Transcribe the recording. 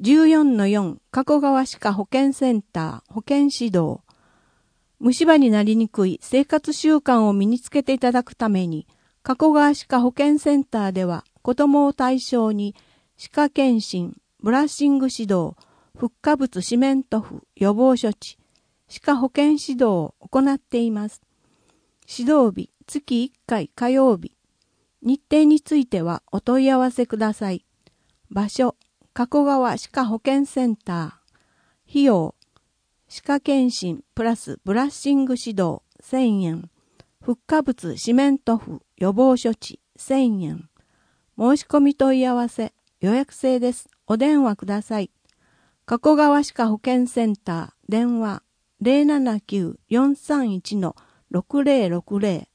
14-4 加古川歯科保健センター保健指導。虫歯になりにくい生活習慣を身につけていただくために、加古川歯科保健センターでは子供を対象に歯科検診、ブラッシング指導、フッ化物四面塗布予防処置、歯科保健指導を行っています。指導日、月1回火曜日。日程についてはお問い合わせください。場所、加古川歯科保健センター。費用、歯科検診プラスブラッシング指導1000円。フッ化物四面塗布予防処置1000円。申し込み問い合わせ、予約制です。お電話ください。加古川歯科保健センター、電話 079-431-6060